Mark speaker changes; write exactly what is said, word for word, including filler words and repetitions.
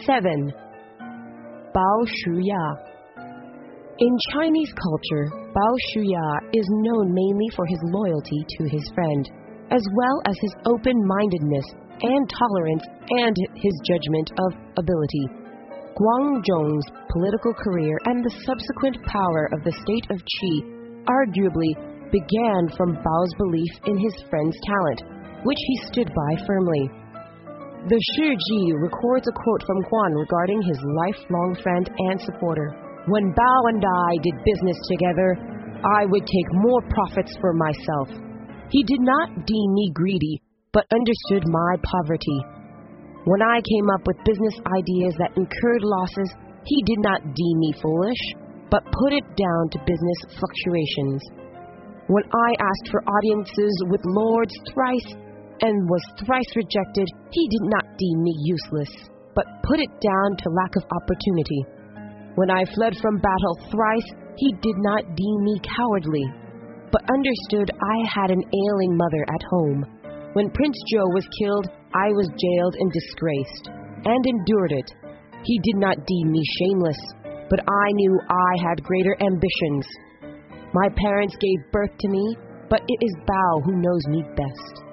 Speaker 1: seven. Bao Shuya. In Chinese culture, Bao Shuya is known mainly for his loyalty to his friend, as well as his open-mindedness and tolerance and his judgment of ability. Guangzhong's political career and the subsequent power of the state of Qi arguably began from Bao's belief in his friend's talent, which he stood by firmly. The Shi Ji records a quote from Quan regarding his lifelong friend and supporter. When Bao and I did business together, I would take more profits for myself. He did not deem me greedy, but understood my poverty. When I came up with business ideas that incurred losses, he did not deem me foolish, but put it down to business fluctuations. When I asked for audiences with lords thrice and was thrice rejected, he did not deem me useless, but put it down to lack of opportunity. When I fled from battle thrice, he did not deem me cowardly, but understood I had an ailing mother at home. When Prince Zhou was killed, I was jailed and disgraced, and endured it. He did not deem me shameless, but I knew I had greater ambitions. My parents gave birth to me, but it is Bao who knows me best.